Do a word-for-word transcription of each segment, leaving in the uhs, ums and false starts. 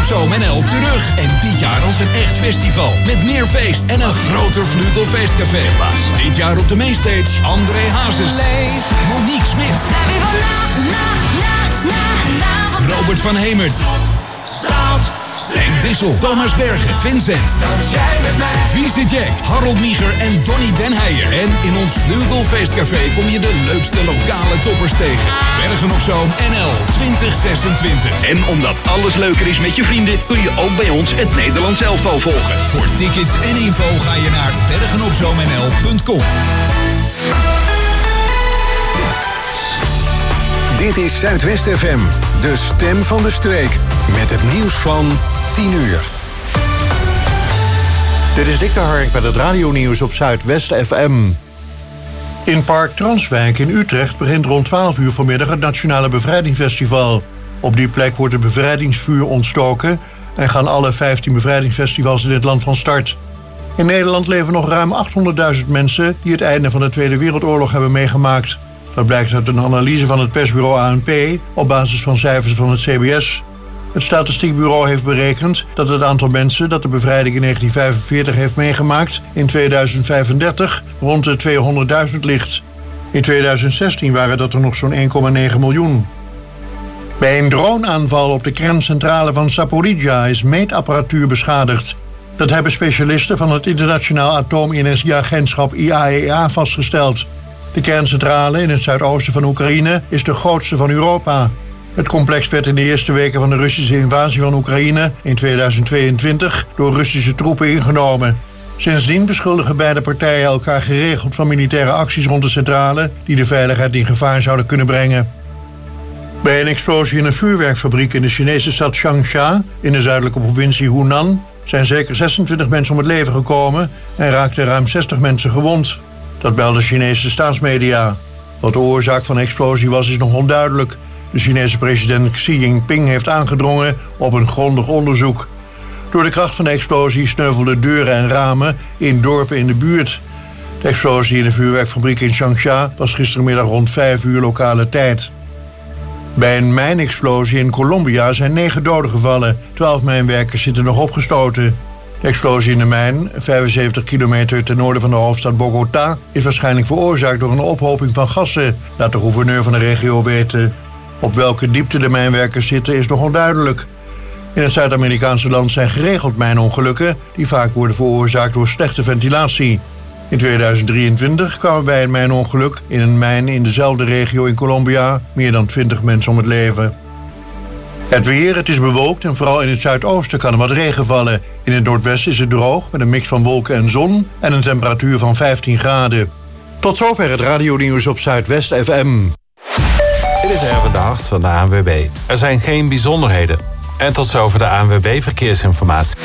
op Zoom N L terug. En dit jaar als een echt festival. Met meer feest en een groter Vlugelfeestcafé. Dit jaar op de mainstage André Hazes, Monique Smit, Robert van Hemert, Henk Dissel, Thomas Bergen, Vincent, Vieze Jack, Harold Mieger en Donny Den Heijer. En in ons Vlugelfeestcafé kom je de leukste lokale toppers tegen. Bergen op Zoom N L twintig zesentwintig. En omdat alles leuker is met je vrienden, kun je ook bij ons het Nederlands elftal volgen. Voor tickets en info ga je naar bergenopzoomnl punt com. Dit is Zuidwest F M, de stem van de streek. Met het nieuws van tien uur. Dit is Dick de Hark met het radionieuws op Zuidwest F M. In Park Transwijk in Utrecht begint rond twaalf uur vanmiddag het Nationale Bevrijdingsfestival. Op die plek wordt het bevrijdingsvuur ontstoken en gaan alle vijftien bevrijdingsfestivals in het land van start. In Nederland leven nog ruim achthonderdduizend mensen die het einde van de Tweede Wereldoorlog hebben meegemaakt. Dat blijkt uit een analyse van het persbureau A N P op basis van cijfers van het C B S. Het Statistiekbureau heeft berekend dat het aantal mensen dat de bevrijding in negentien vijfenveertig heeft meegemaakt in tweeduizend vijfendertig rond de tweehonderdduizend ligt. In tweeduizend zestien waren dat er nog zo'n één komma negen miljoen. Bij een droneaanval op de kerncentrale van Zaporizhzhia is meetapparatuur beschadigd. Dat hebben specialisten van het Internationaal Atoomenergieagentschap I A E A vastgesteld. De kerncentrale in het zuidoosten van Oekraïne is de grootste van Europa. Het complex werd in de eerste weken van de Russische invasie van Oekraïne in tweeduizend tweeëntwintig door Russische troepen ingenomen. Sindsdien beschuldigen beide partijen elkaar geregeld van militaire acties rond de centrale die de veiligheid in gevaar zouden kunnen brengen. Bij een explosie in een vuurwerkfabriek in de Chinese stad Changsha in de zuidelijke provincie Hunan zijn zeker zesentwintig mensen om het leven gekomen en raakten ruim zestig mensen gewond. Dat melden Chinese staatsmedia. Wat de oorzaak van de explosie was, is nog onduidelijk. De Chinese president Xi Jinping heeft aangedrongen op een grondig onderzoek. Door de kracht van de explosie sneuvelden deuren en ramen in dorpen in de buurt. De explosie in de vuurwerkfabriek in Changsha was gistermiddag rond vijf uur lokale tijd. Bij een mijnexplosie in Colombia zijn negen doden gevallen. Twaalf mijnwerkers zitten nog opgestoten. De explosie in de mijn, vijfenzeventig kilometer ten noorden van de hoofdstad Bogota, is waarschijnlijk veroorzaakt door een ophoping van gassen, laat de gouverneur van de regio weten. Op welke diepte de mijnwerkers zitten is nog onduidelijk. In het Zuid-Amerikaanse land zijn geregeld mijnongelukken die vaak worden veroorzaakt door slechte ventilatie. In tweeduizend drieëntwintig kwamen bij een mijnongeluk in een mijn in dezelfde regio in Colombia meer dan twintig mensen om het leven. Het weer, het is bewolkt en vooral in het zuidoosten kan er wat regen vallen. In het noordwesten is het droog met een mix van wolken en zon en een temperatuur van vijftien graden. Tot zover het radionieuws op Zuidwest F M. Dit is Erwin de Hart van de A N W B. Er zijn geen bijzonderheden. En tot zover de A N W B verkeersinformatie.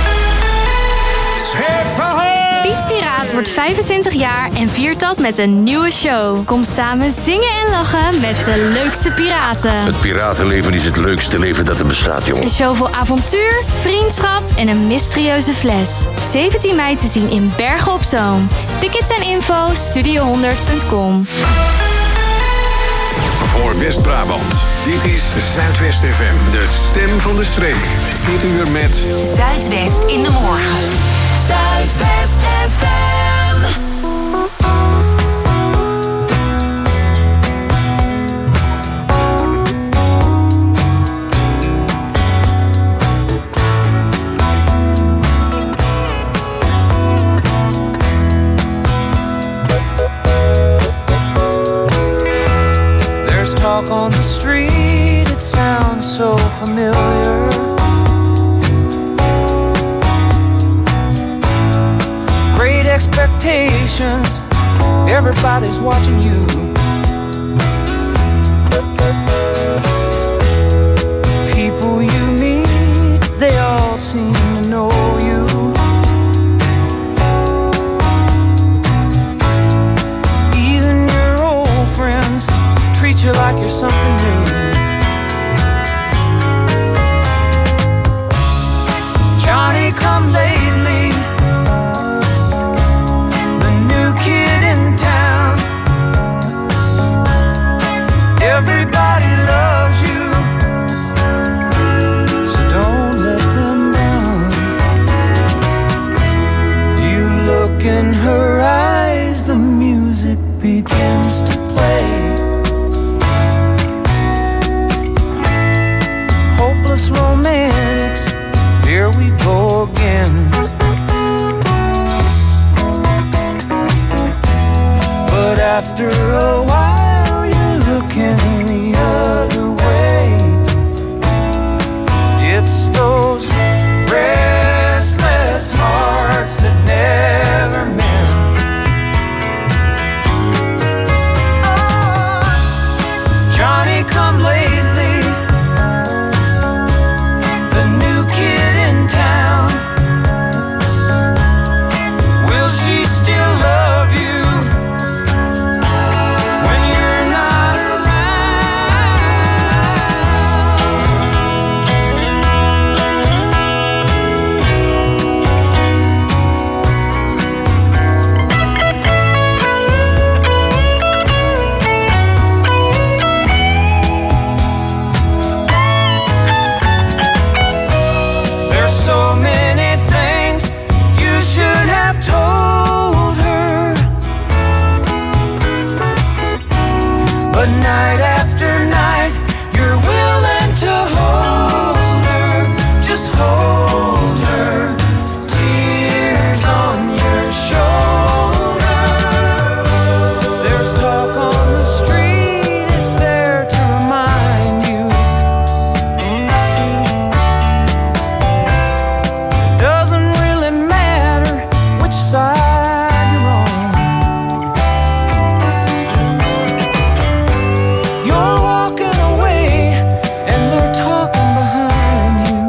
Piet Piraat wordt vijfentwintig jaar en viert dat met een nieuwe show. Kom samen zingen en lachen met de leukste piraten. Het piratenleven is het leukste leven dat er bestaat, jongen. Een show vol avontuur, vriendschap en een mysterieuze fles. zeventien mei te zien in Bergen op Zoom. Tickets en info studio honderd punt com. Voor West-Brabant. Dit is Zuidwest F M, de stem van de streek. Dit uur met Zuidwest in de morgen. Zuidwest F M. There's talk on the street, it sounds so familiar. Expectations, everybody's watching you. People you meet, they all seem to know you. Even your old friends treat you like you're something new. Johnny come lately, everybody loves you, so don't let used to play. Hopeless romantics, here we go again. But after a while you're looking the other way. It's those restless hearts that never mend. Oh, Johnny come lately, the new kid in town. Will she still love you when you're not so many things you should have told her, but night after night you're willing to hold her, just hold her, tears on your shoulder. There's talk on the street, it's there to remind you. Doesn't really matter which side you're on. You're walking away and they're talking behind you.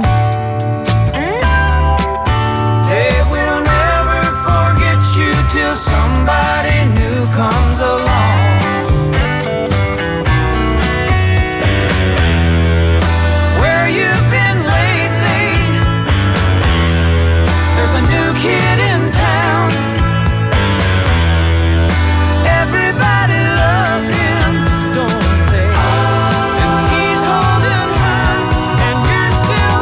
They will never forget you till somebody new comes along. Where you been lately? There's a new kid in town. Everybody loves him, don't they? And he's holding her, and you're still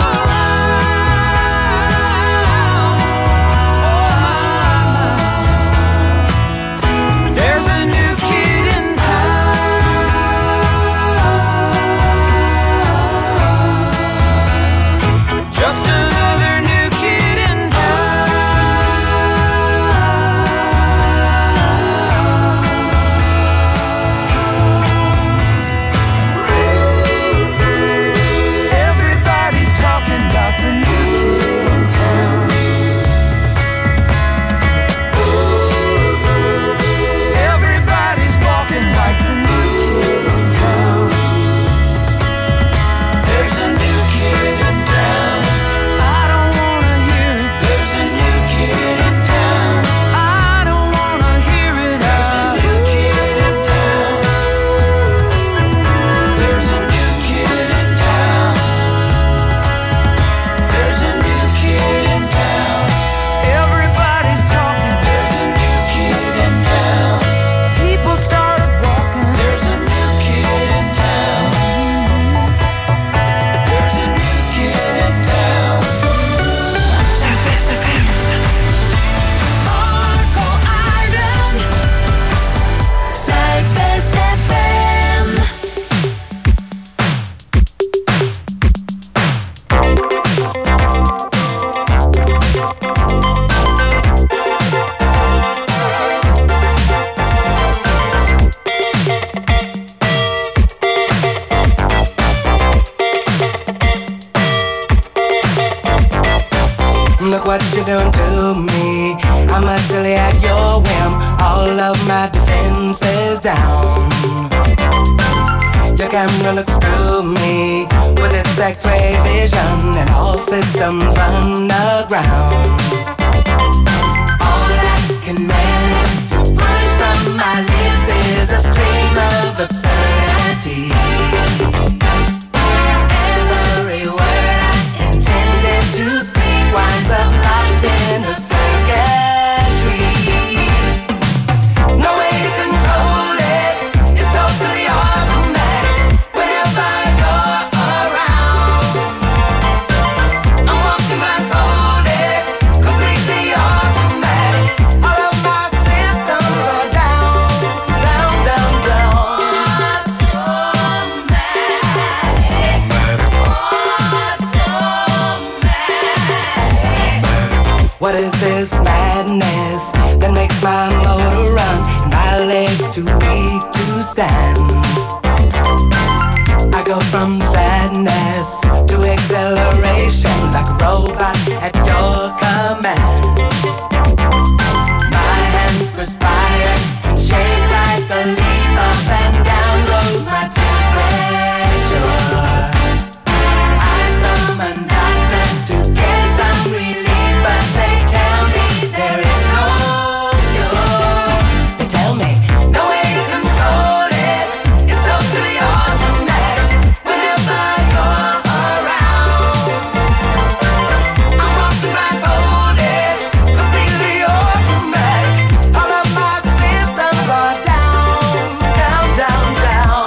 around. There's a new kid in town. Just another new kid in Everybody's talking about the new kid in town. Everybody's walking like the new kid in town. There's a new kid in town. I don't wanna hear it. There's a new kid in town. I don't wanna hear it. There's a new kid in town. There's a new kid in town. There's a new kid in town. Everybody's talking. There's a new kid in town. People started walking. There's a new kid in town. There's a new kid in town. Zuidwest F M. Marco Arden. Zuidwest F M. Look what you're doing to me. I'm utterly at your whim. All of my defenses down. Your camera looks through me with its X-ray vision, and all systems run aground. All I can manage to push from my lips is a stream of absurdity. Every word I intended to speak winds up locked in a circuitry. No way to control it, it's totally automatic. Whenever you're around, I'm walking blindfolded, completely understand. I go from sadness to exhilaration, like a robot at your command. My hands perspire and shake like a leaf. Up and down goes my temperature. I summon doctors to get some relief, but they tell me there is no cure. They tell me no way to control it. It's totally automatic whenever you're around. I'm walking blindfolded, completely automatic. All of my systems are down, down, down, down.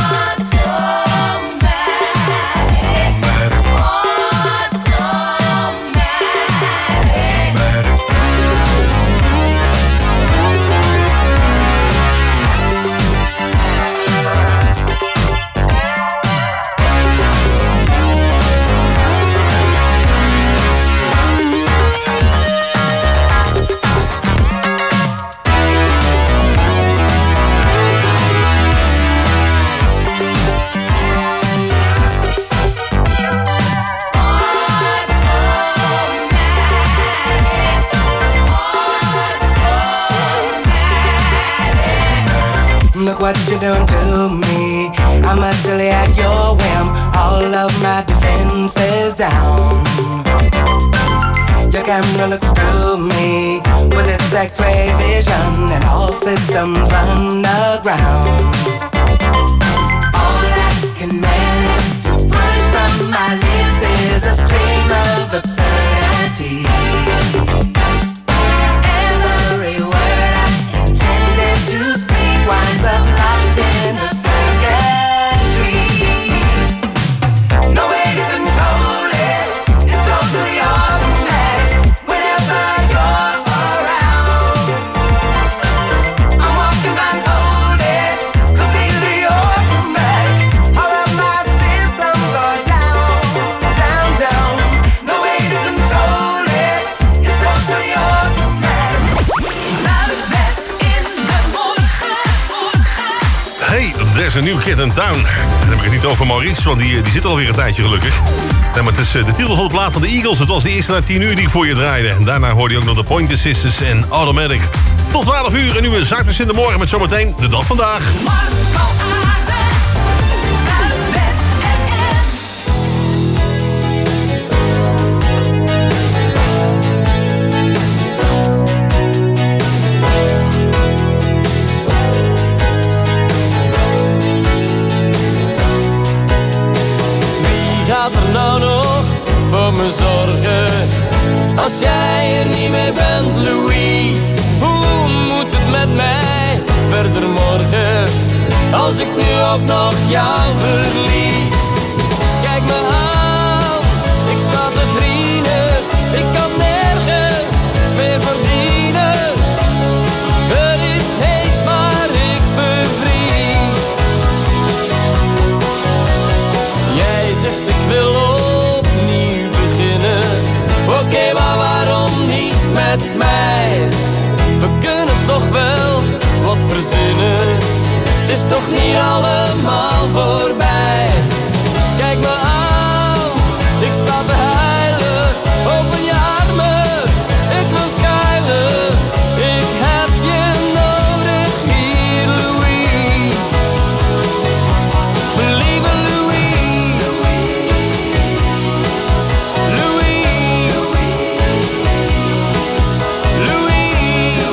Look what you're doing to me. I'm utterly at your whim. All of my defenses down. Your camera looks through me with its X-ray vision, and all systems run aground. All I can manage to push from my lips is a stream of absurdity. Every word I intended to speak winds up locked in the circuitry. No way to control it. It's totally automatic whenever you're around. I'm walking blindfolded, completely automatic. All of my systems are down, down, down. No way to control it. It's totally automatic. Zuidwest in de morgen. Hey, there's a new kid in town. Dan heb ik het niet over Maurice, want die, die zit er alweer een tijdje gelukkig. Nee, maar het is de titel van de plaat van de Eagles. Het was de eerste na tien uur die ik voor je draaide. En daarna hoorde je ook nog de Pointer Sisters en Automatic. Tot twaalf uur, een nieuwe Zuidwest in de morgen met zometeen de dag vandaag. Marco Aarde. Zuidwest F M. Wie gaat er nou nog voor me zorgen? Als jij er niet meer bent, Louise. Hoe moet het met mij verder morgen? Als ik nu ook nog jou verlies. Kijk me aan, ik sta te vrienden. Ik kan nergens meer verdienen. Het is heet, maar ik bevries. Jij zegt ik wil opnieuw beginnen. Oké, maar waarom niet met mij? We kunnen toch wel wat verzinnen. Het is toch niet allemaal voorbij. Kijk me aan, ik sta te huilen. Open je armen, ik wil schuilen. Ik heb je nodig hier, Louise. Lieve Louise. Louise. Louise.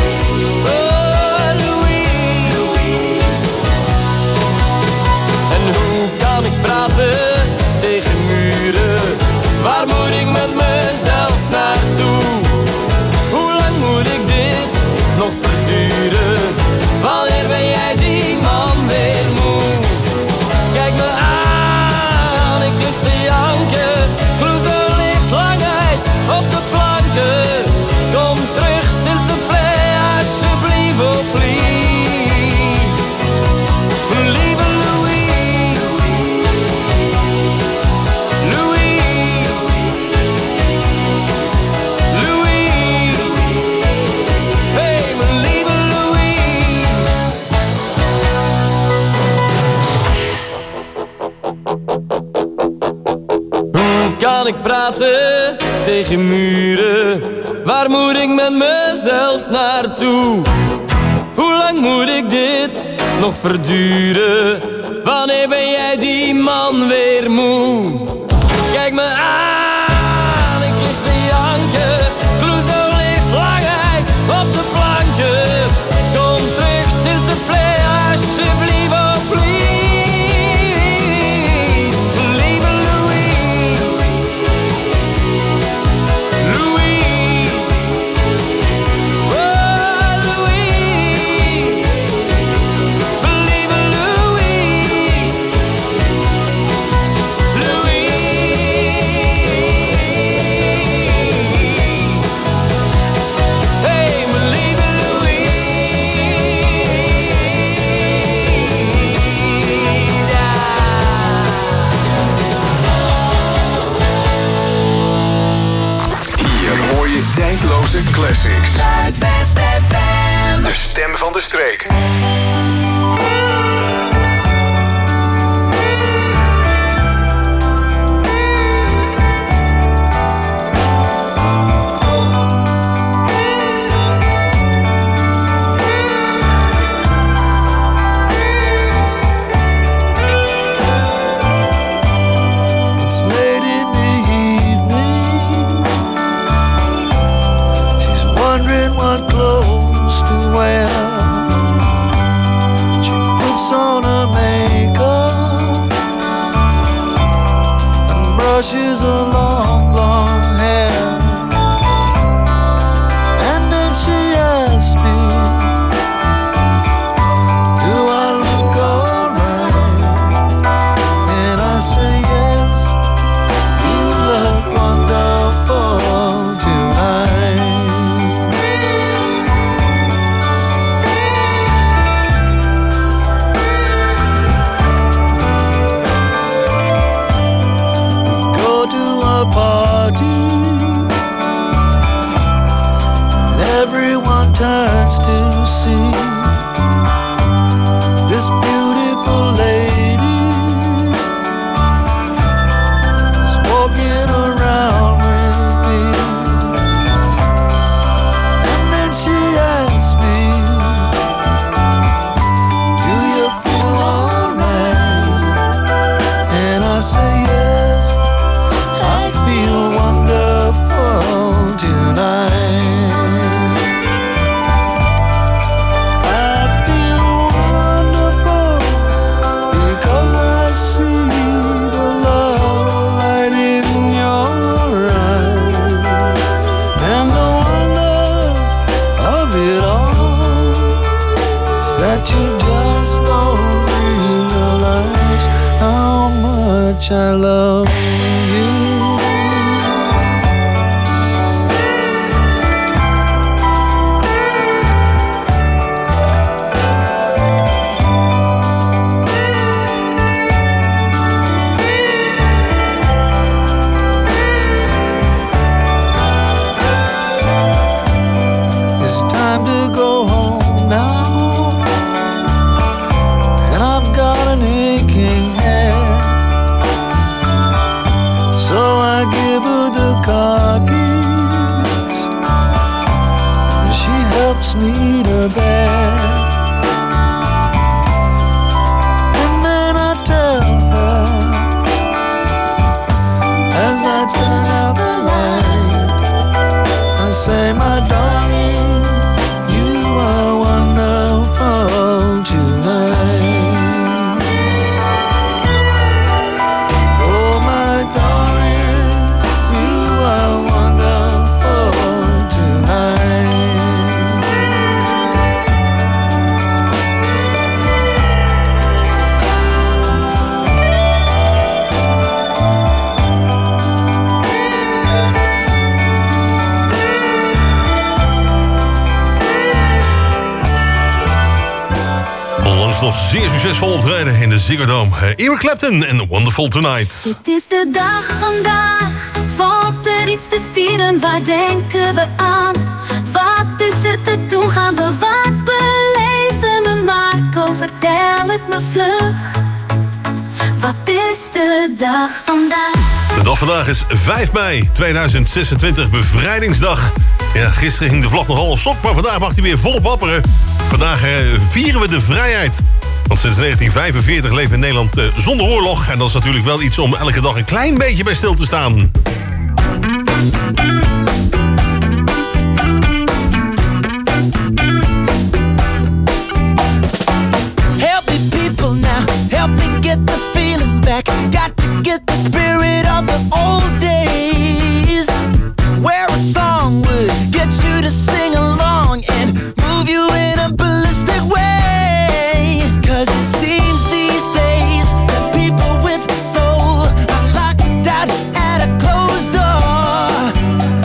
Oh, Louise. En kan ik praten tegen muren? Waar moet ik met mezelf naartoe? Hoe lang moet ik dit nog verduren? Wanneer ben jij die man weer moe? Kijk me aan, ik lig te janken. Clouseau ligt langheid op de planken. Kom terug, s'il te plaît, alsjeblieft, oh please. Lieve Louise, Louise, oh Louise, lieve Louise, Louise. Hey, mijn lieve Hier hoor je tijdloze classics. Zuidwest F M. De stem van de streek. It's late in the evening. She's wondering what clothes to wear. She puts on her makeup and brushes her long blonde hair. And then she asks me, do I look alright? And I say yes. You look wonderful tonight. We go to a party and everyone turns to see this beautiful lady is walking around with me. And then she asks me, do you feel alright? And I say yes, I feel wonderful tonight. I feel wonderful because I see the love light in your eyes. And the wonder of it all is that you just don't realize how much I love you. It's time to go home now, and I've got an aching head. So I give her the car keys, and she helps me to bed. And then I tell her, as I turn out the light, I say, my darling, you are wonderful tonight. Oh, my darling, you are wonderful tonight. Onlangs nog zeer succesvol optreden in de Ziggo Dome. Uh, Eric Clapton en Wonderful Tonight. Het is de dag vandaag, valt er iets te vieren, waar denken we aan? Wat is er te doen, gaan we wat beleven? Me Marco, vertel het me vlug. Wat is de dag vandaag? De dag vandaag is vijf mei tweeduizend zesentwintig, bevrijdingsdag. Ja, gisteren hing de vlag nog al op stok, maar vandaag mag hij weer volop wapperen. Vandaag eh, vieren we de vrijheid. Want sinds negentien vijfenveertig leven we in Nederland eh, zonder oorlog. En dat is natuurlijk wel iets om elke dag een klein beetje bij stil te staan. Help me people now, help me get the feeling back. Got to get the spirit of the old days, where a song would get you to sing along and move you in a ballistic way. Cause it seems these days that people with soul are locked out at a closed door.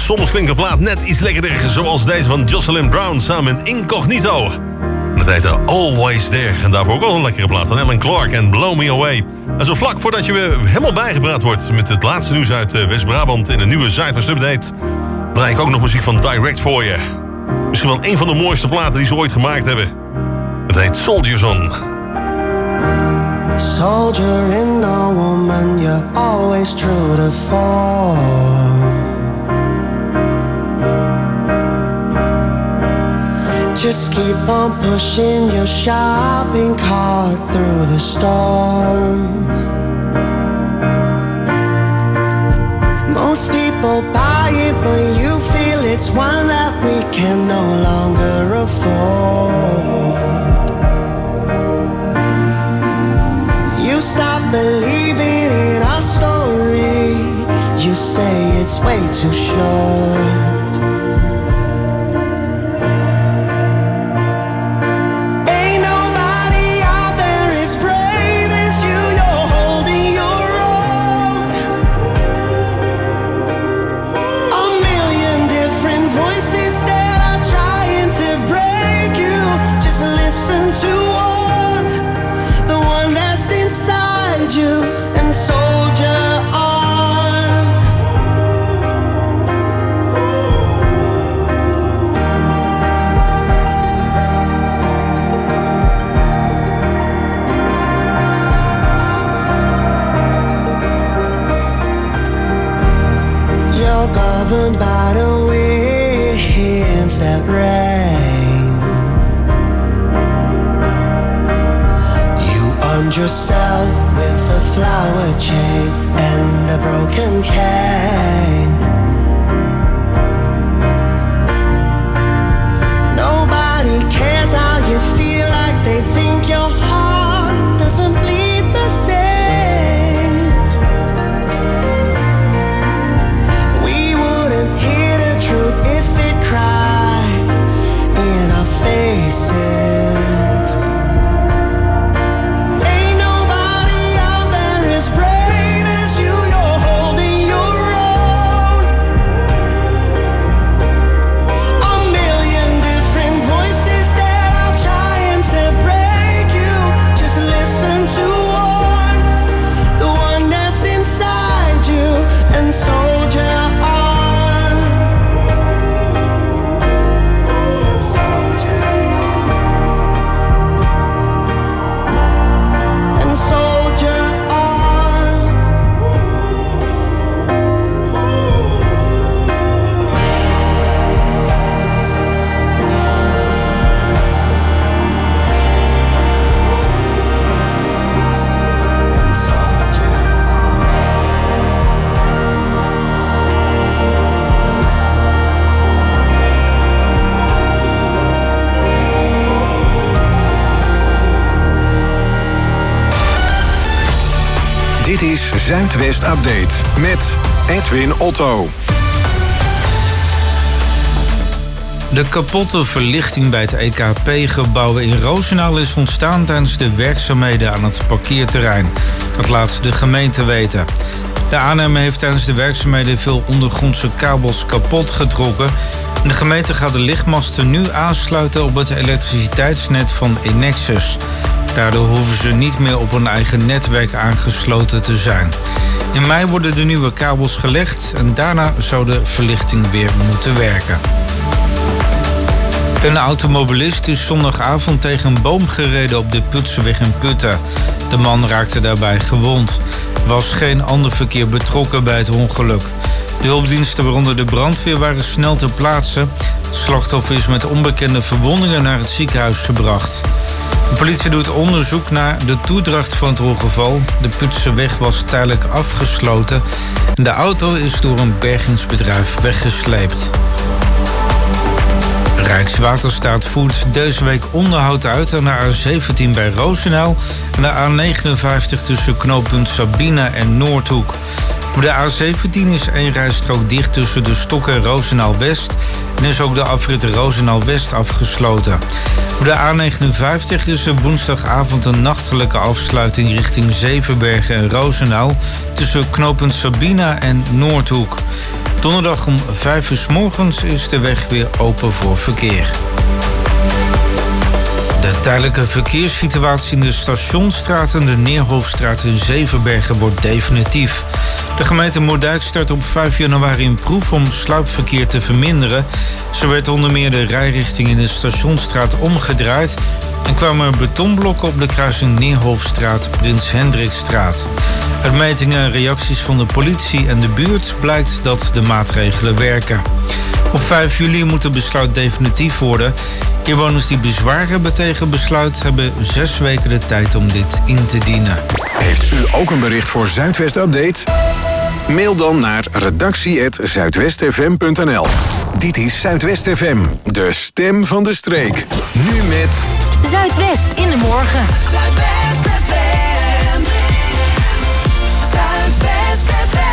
soms klinkt de plaat net iets lekkerder. Zoals deze van Jocelyn Brown samen met Incognito. Dat heette Always There. En daarvoor ook al een lekkere plaat van Alan Clark en Blow Me Away. En zo vlak voordat je weer helemaal bijgepraat wordt met het laatste nieuws uit West-Brabant in een nieuwe Zuidwest Update, draai ik ook nog muziek van Direct voor je. Misschien wel een van de mooiste platen die ze ooit gemaakt hebben. Het heet Soldiers On. Soldier in a woman, you're always true to form. Just keep on pushing your shopping cart through the storm. Most people buy it, but you feel it's one that we can no longer afford. You stop believing in our story. You say it's way too short. Governed by the winds that rain. You armed yourself with a flower chain and a broken cane. Nobody cares how you feel, like they think your heart doesn't bleed the same. Dit is Zuidwest Update met Edwin Otto. De kapotte verlichting bij het E K P-gebouw in Roosendaal is ontstaan tijdens de werkzaamheden aan het parkeerterrein. Dat laat de gemeente weten. De aannemer heeft tijdens de werkzaamheden veel ondergrondse kabels kapot getrokken. De gemeente gaat de lichtmasten nu aansluiten op het elektriciteitsnet van Enexus. Daardoor hoeven ze niet meer op hun eigen netwerk aangesloten te zijn. In mei worden de nieuwe kabels gelegd en daarna zou de verlichting weer moeten werken. Een automobilist is zondagavond tegen een boom gereden op de Putseweg in Putten. De man raakte daarbij gewond. Er was geen ander verkeer betrokken bij het ongeluk. De hulpdiensten, waaronder de brandweer, waren snel ter plaatse. Het slachtoffer is met onbekende verwondingen naar het ziekenhuis gebracht. De politie doet onderzoek naar de toedracht van het ongeval. De Putseweg was tijdelijk afgesloten. De auto is door een bergingsbedrijf weggesleept. Rijkswaterstaat voert deze week onderhoud uit aan de A zeventien bij Roosendaal en de A negenenvijftig tussen knooppunt Sabina en Noordhoek. Op de A zeventien is één rijstrook dicht tussen de Stok en Roosendaal-West en is ook de afrit Roosendaal-West afgesloten. Op de A negenenvijftig is er woensdagavond een nachtelijke afsluiting richting Zevenbergen en Roosendaal tussen knooppunt Sabina en Noordhoek. Donderdag om vijf uur 's morgens is de weg weer open voor verkeer. De tijdelijke verkeerssituatie in de Stationsstraat en de Neerhofstraat in Zevenbergen wordt definitief. De gemeente Moerdijk start op vijf januari een proef om sluipverkeer te verminderen. Zo werd onder meer de rijrichting in de Stationsstraat omgedraaid en kwamen er betonblokken op de kruising Neerhofstraat Prins Hendrikstraat. Uit metingen en reacties van de politie en de buurt blijkt dat de maatregelen werken. Op vijf juli moet het besluit definitief worden. Inwoners die bezwaar hebben tegen besluit hebben zes weken de tijd om dit in te dienen. Heeft u ook een bericht voor Zuidwest Update? Mail dan naar redactie apenstaartje zuidwestfm punt n l. Dit is Zuidwest F M, de stem van de streek. Nu met Zuidwest in de morgen. Zuidwest F M. Zuidwest F M.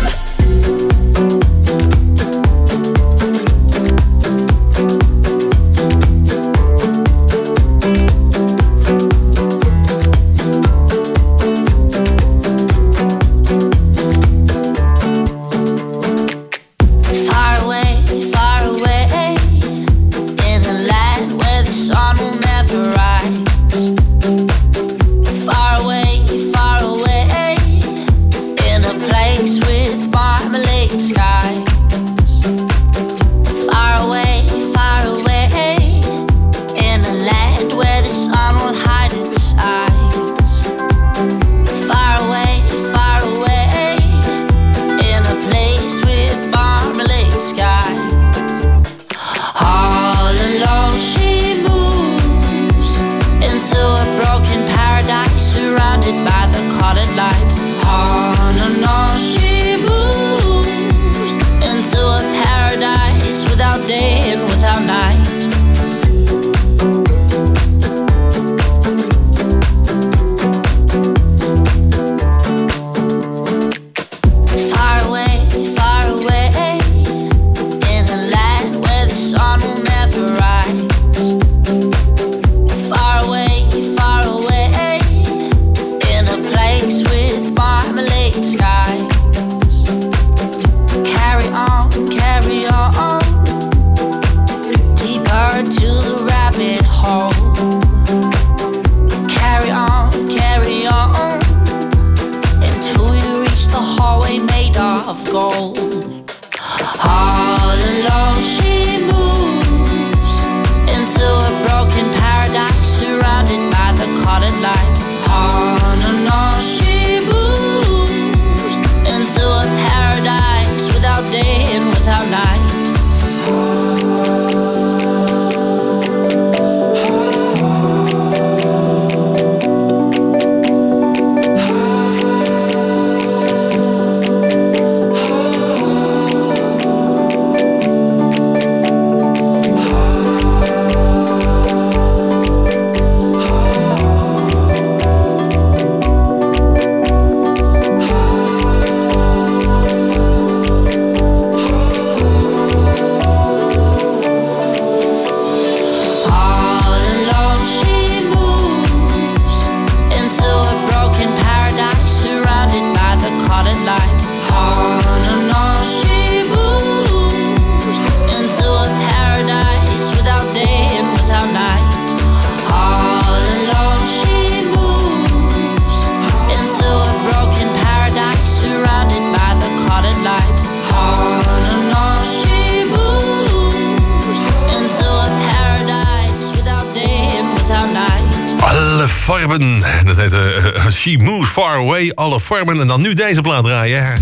Farben. Dat heet uh, She Moves Far Away, alle farben. En dan nu deze plaat draaien.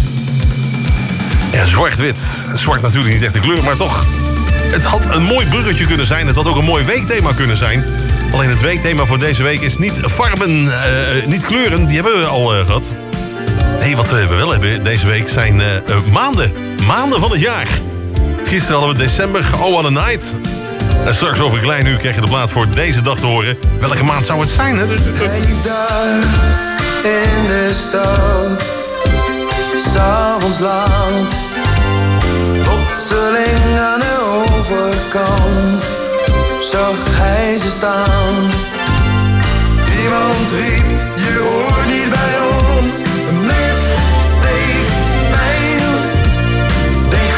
Ja, zwart-wit. Zwart natuurlijk niet echt de kleur, maar toch. Het had een mooi bruggetje kunnen zijn. Het had ook een mooi weekthema kunnen zijn. Alleen het weekthema voor deze week is niet farben, uh, niet kleuren. Die hebben we al uh, gehad. Nee, wat we wel hebben deze week zijn uh, uh, maanden. Maanden van het jaar. Gisteren hadden we december, Oh What a Night. En straks over een klein uur krijg je de plaat voor deze dag te horen. Welke maand zou het zijn, hè? Hij liep daar in de stad, 's avonds laat. Plotseling aan de overkant zag hij ze staan. Iemand riep, je hoort niet bij ons. Een mes, steek, pijl. Denk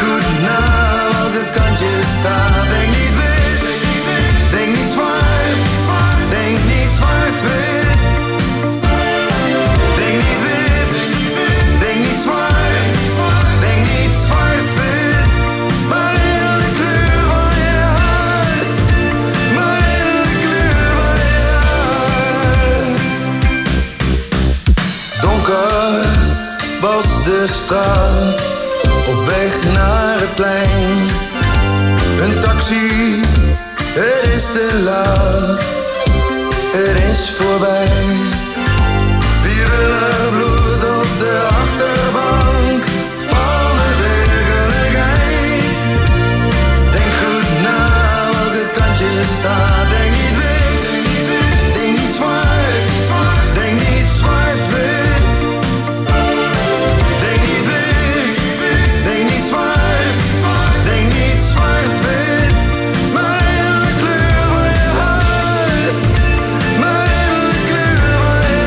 de straat, op weg naar het plein. Een taxi, het is te laat, het is voorbij. Wieren bloed op de achterbank van de werkelijkheid. Denk goed na welke kant je staat. Denk niet wit, denk niet zwart, denk niet zwart-wit. Denk niet wit, denk niet zwart, denk niet zwart-wit. Maar in de kleur van je hart, maar in de kleur van je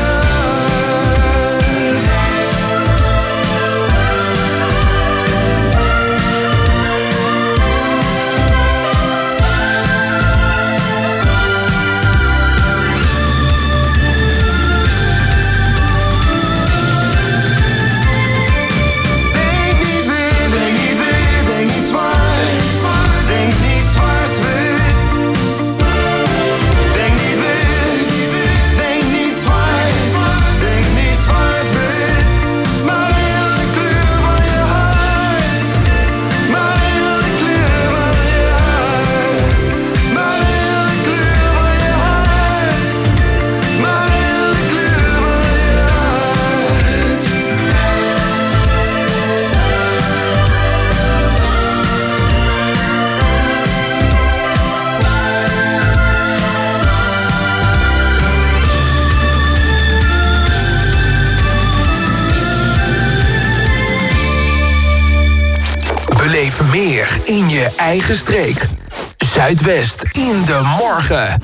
Beleef meer in je eigen streek. Zuidwest in de morgen.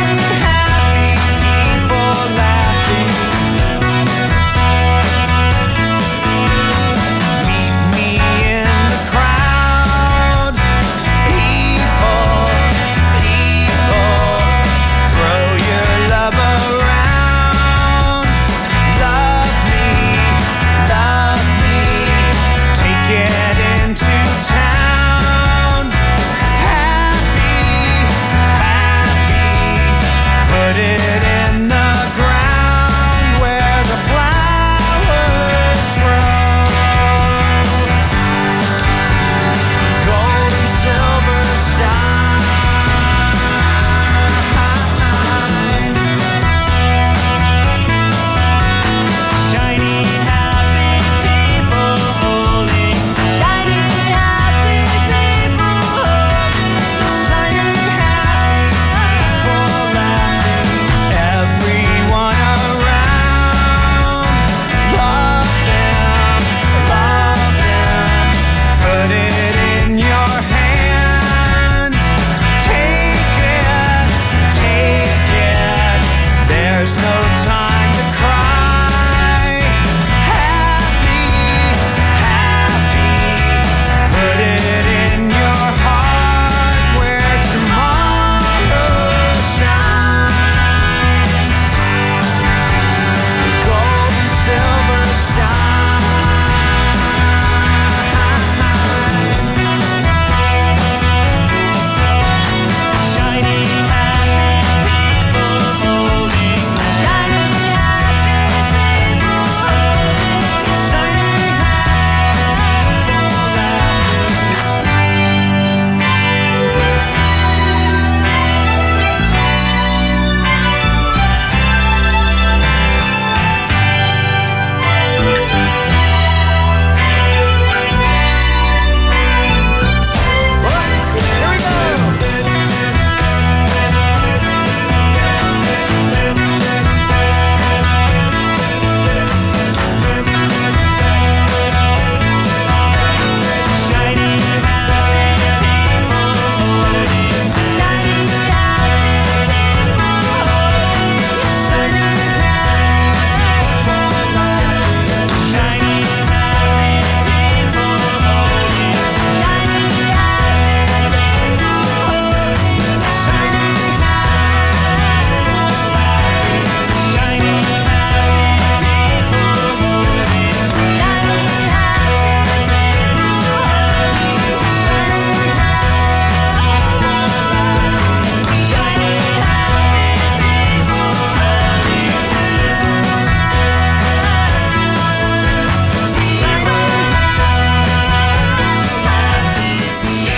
Happy people laughing.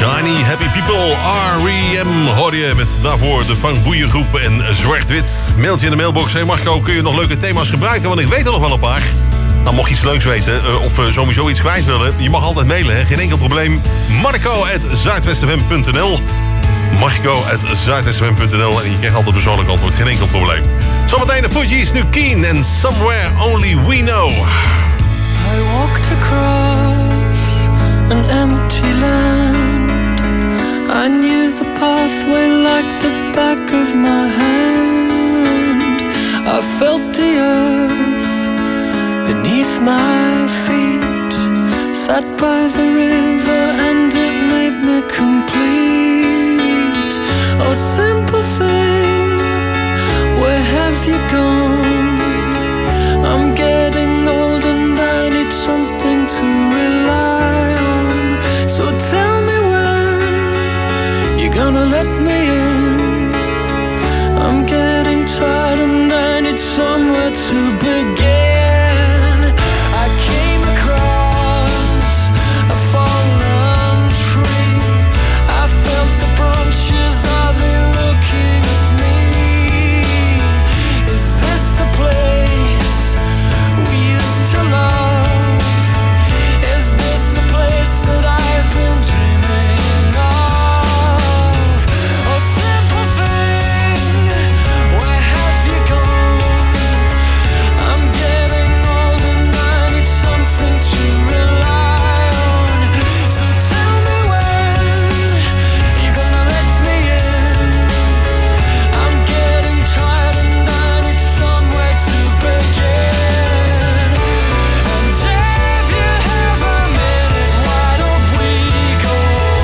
Tiny Happy People, R E M hoor je met daarvoor de Frank Boeien groep en Zwart-Wit. Mailtje in de mailbox. Hey Marco, kun je nog leuke thema's gebruiken? Want ik weet er nog wel een paar. Nou, mocht je iets leuks weten uh, of uh, sowieso iets kwijt willen, je mag altijd mailen, hè? Geen enkel probleem. Marco at zuidwest f m punt n l Marco at zuidwest f m punt n l En je krijgt altijd persoonlijk antwoord, geen enkel probleem. Zometeen de Fugees, nu Keen en Somewhere Only We Know. I walked across an empty land. I knew the pathway like the back of my hand. I felt the earth beneath my feet. Sat by the river and it made me complete. Oh, simple thing, where have you gone? I'm getting old and I need something to rely on. So tell me when you're gonna let me in. I'm getting tired and I need somewhere to begin. I came across a fallen tree. I felt the branches of it looking at me. Is this the place we used to love? Is this the place that I've been dreaming of? Oh, simple thing, where have you gone? I'm getting old and I need something to rely on. So tell me when you're gonna let me in. I'm getting tired and I need somewhere to begin. And if you have a minute, why don't we go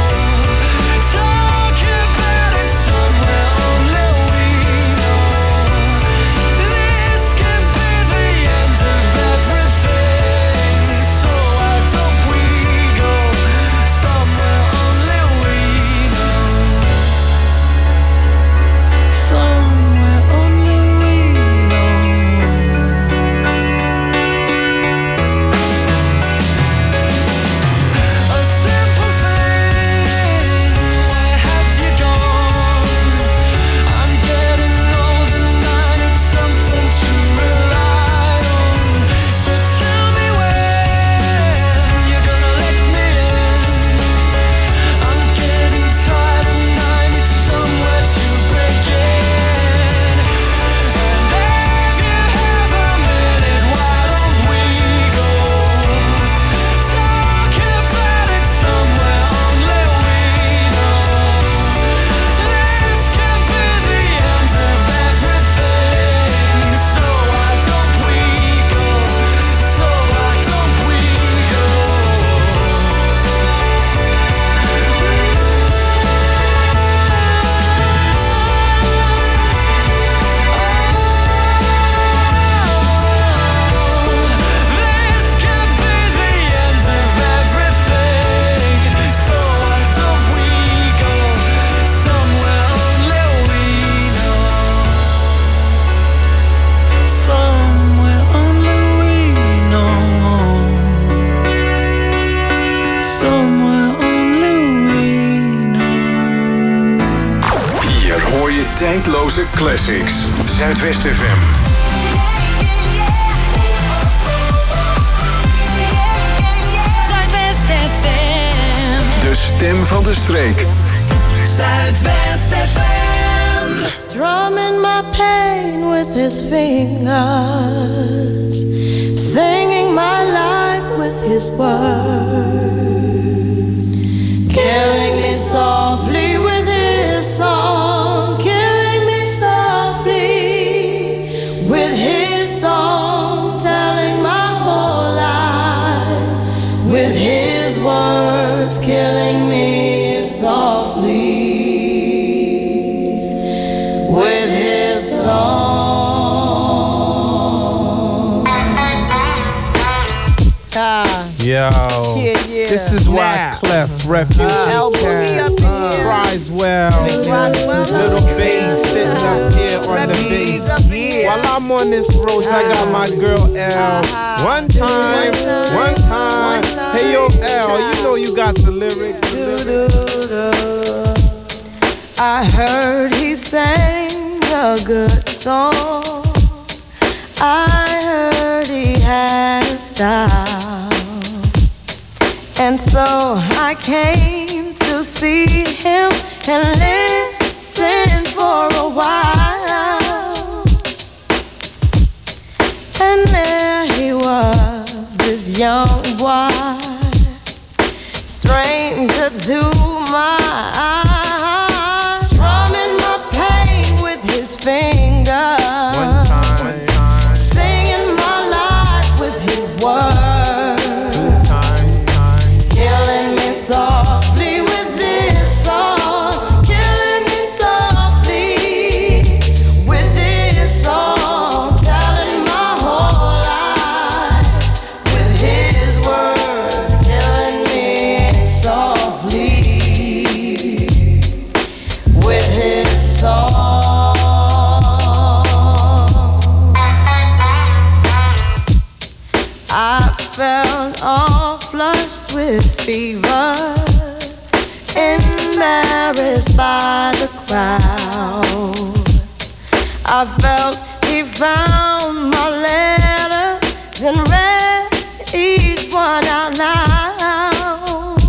talk about it somewhere only we know? This can be the end of everything. So why don't we go somewhere only we know? Somewhere only we know. A simple thing, where have you gone? I'm getting old and I need something to rely on. So tell me when you're gonna let me in. I'm getting tired and I need somewhere to begin. And if you have a minute, why don't we go talk about it somewhere only we know? This can be the end of everything. So why don't we go? So why don't we go? This could be the end of everything. So why don't we go somewhere only we know? Somewhere only we know. Somewhere only we know. Hier hoor je tijdloze classics. Zuidwest F M. Zuidwest F M. De stem van de streek. Zuidwest F M. Strumming my pain with his fingers, singing my life with his words, killing me softly with his song, killing me softly with his song, telling my whole life with his words, killing me softly with his song. Ah, Yo, yeah, yeah. this is why Nah. Clef Refugee Uh, elbow me Cat up in here. cries well. Little bass sitting up here on the bass. While I'm on this road, I got my girl L. One time, one time. Hey yo, L, you know you got the lyrics. The lyrics. a good song. I heard he had a style, and so I came to see him and listen for a while. And there he was, this young boy, stranger to my eyes, strumming my pain with his fingers, one time, one time. Singing my life with his words, two times, time. Killing me softly with this song, killing me softly with this song, telling my whole life with his words, killing me softly with his song. I felt all flushed with fever, embarrassed by the crowd. I felt he found my letters and read each one out loud.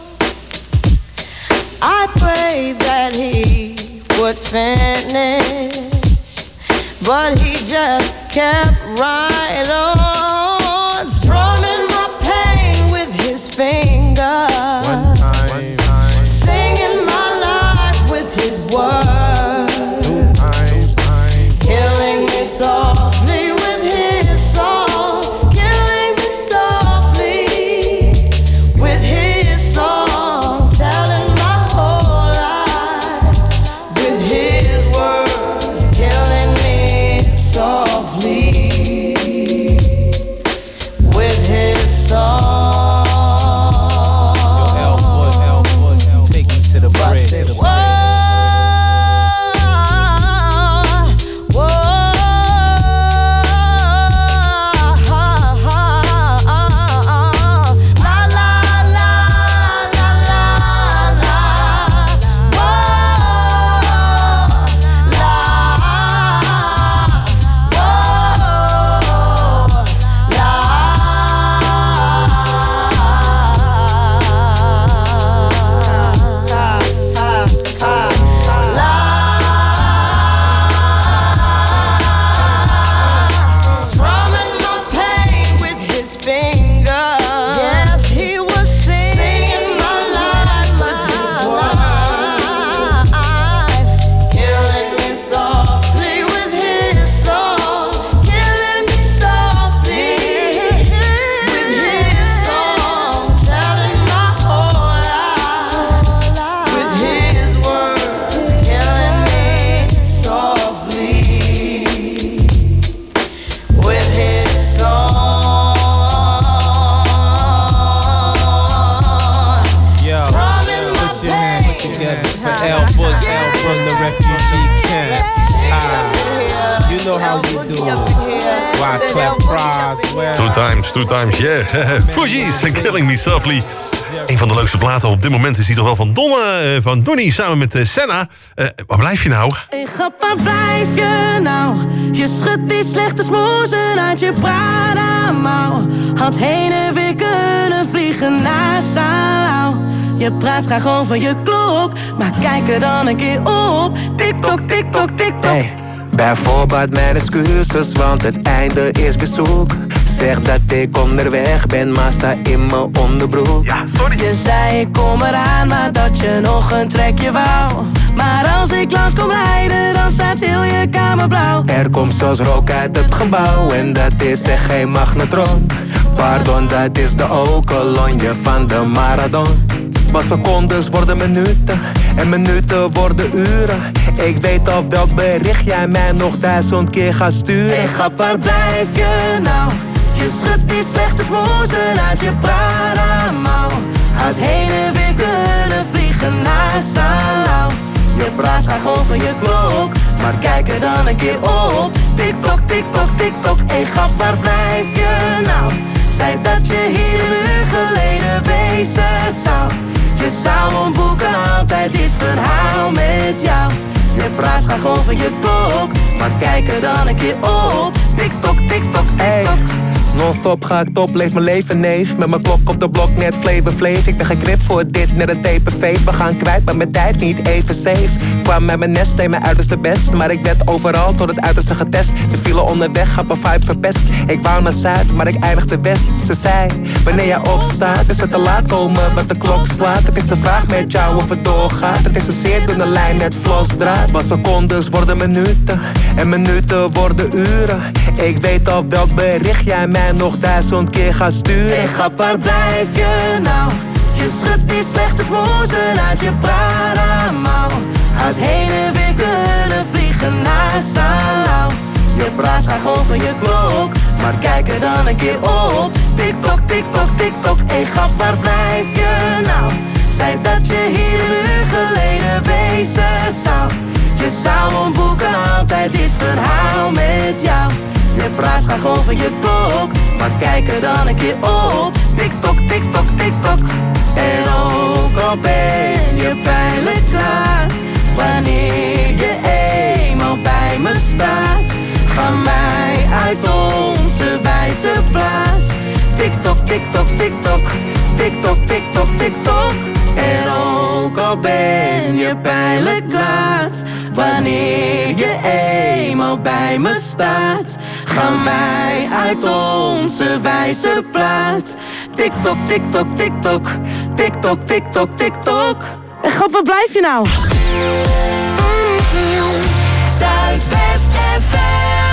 I prayed that he would finish, but he just kept right on, strumming my pain with his fingers, one time, one time. Singing my life with his words, two times, time. Killing me softly with his song, killing me softly with his song, telling my whole life with his words, killing me softly with his song. Take me to the bridge. Whoa, whoa, la la la la la la, whoa, strumming my pain with his fingers. Yes, he was singing my life with his words, killing me softly with his song, killing me softly with his song, telling my whole life with his words, killing me softly with his song. Yo, Strumming my put your hands pain. together for L Book L from the refugee camp. Ah, you know how we do it. Wyclef Proswell. Two times, two times, yeah. Fugees, Killing Me Softly. Een van de leukste platen op dit moment is die toch wel van Donne, eh, van Donnie samen met eh, Senna. Eh, waar blijf je nou? Hey grap, waar blijf je nou? Je schudt die slechte smoezen uit je Prada-mouw. Had heen en weer kunnen vliegen naar Salau. Je praat graag over je klok, maar kijk er dan een keer op. Tik-tok, tik-tok, tik-tok. Hey, bijvoorbeeld mijn excuses, want het einde is bezoek. Zeg dat ik onderweg ben, maar sta in mijn onderbroek. Ja, sorry. Je zei ik kom eraan, maar dat je nog een trekje wou. Maar als ik langs kom rijden, dan staat heel je kamer blauw. Er komt zelfs rook uit het gebouw en dat is echt geen magnetron. Pardon, dat is de okelonje van de marathon. Maar secondes worden minuten en minuten worden uren. Ik weet op welk bericht jij mij nog duizend keer gaat sturen. Hey grap, waar blijf je nou? Je schudt die slechte smoezen uit je Prada-mouw. Had heen en weer kunnen vliegen naar Salau. Je praat graag over je klok, maar kijk er dan een keer op. Tik-tok, tik-tok, tik-tok, hey grap, waar blijf je nou? Zei dat je hier een uur geleden wezen zou. Je zou omboeken altijd dit verhaal met jou. Je Je praat graag over je tok, maar kijk er dan een keer op. TikTok, TikTok, TikTok. Non-stop ga ik top, leef mijn leven neef. Met mijn klok op de blok, net Flavor Flav. Ik ben geknipt voor dit, net een tape-fade. We gaan kwijt, maar mijn tijd niet even safe. Kwam met mijn nest, deed mijn uiterste best. Maar ik werd overal tot het uiterste getest. De file onderweg, had mijn vibe verpest. Ik wou naar Zuid, maar ik eindigde West. Ze zei, wanneer jij opstaat, is het te laat komen wat de klok slaat. Het is de vraag met jou of het doorgaat. Het is een zeer dunne lijn, net vlosdraad. Maar secondes worden minuten, en minuten worden uren. Ik weet op welk bericht jij mij nog duizend keer gaat sturen. Hey grap, waar blijf je nou? Je schudt die slechte smoezen uit je Prada-mouw. Had heen en weer kunnen vliegen naar Salau. Je praat graag over je klok, maar kijk er dan een keer op. TikTok, TikTok, TikTok, hey grap, waar blijf je nou? Zei dat je hier een uur geleden wezen zou. Je zou omboeken altijd dit verhaal met jou. Je praat graag over je tok, maar kijk er dan een keer op. TikTok, TikTok, TikTok. En ook al ben je pijnlijk laat, wanneer je eenmaal bij me staat, ga mij uit onze wijze plaat. TikTok, TikTok, TikTok. TikTok, TikTok, TikTok. En ook al ben je pijnlijk laat, wanneer je eenmaal bij me staat, ga mij uit onze wijze plaat. TikTok, TikTok, TikTok. TikTok, TikTok, TikTok. En grap, waar blijf je nou? Zuidwest F M.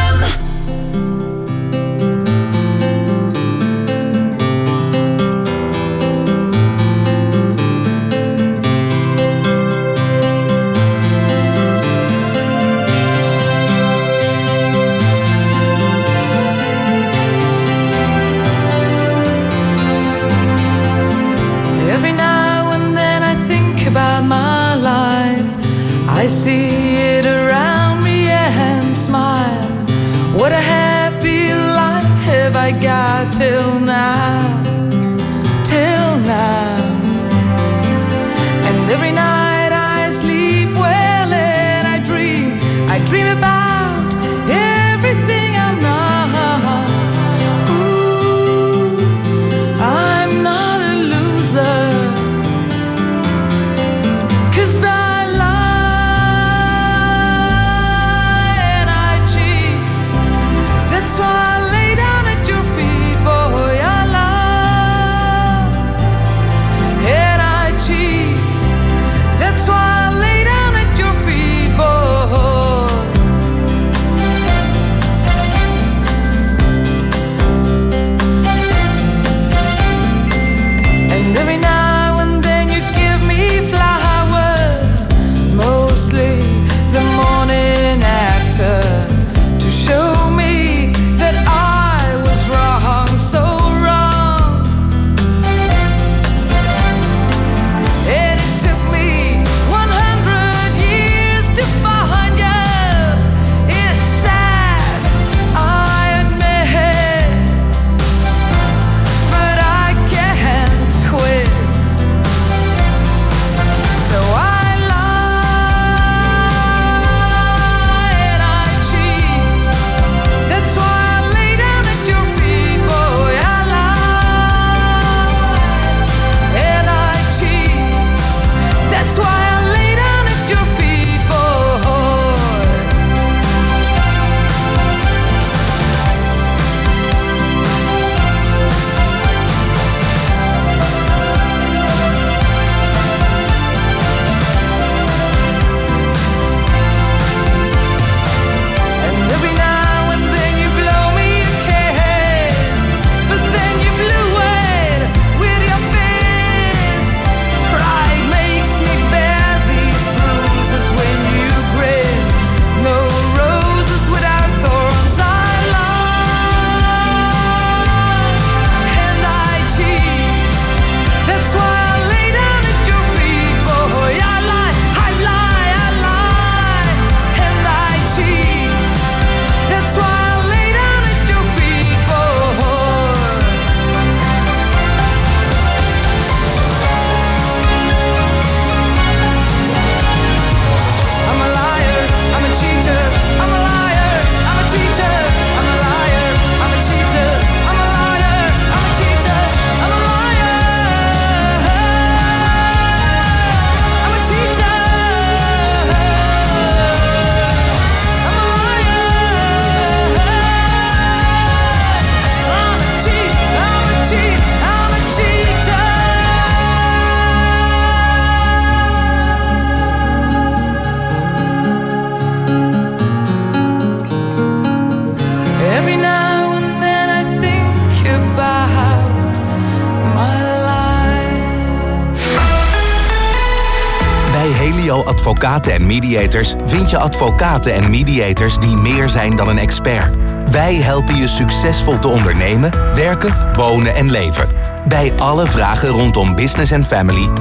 About my life, I see it around me and smile. What a happy life have I got till now, till now. And every night I sleep well and I dream, I dream about everything I'm not. Ooh, I'm not a loser. Avio Advocaten en Mediators vind je advocaten en mediators die meer zijn dan een expert. Wij helpen je succesvol te ondernemen, werken, wonen en leven. Bij alle vragen rondom business en family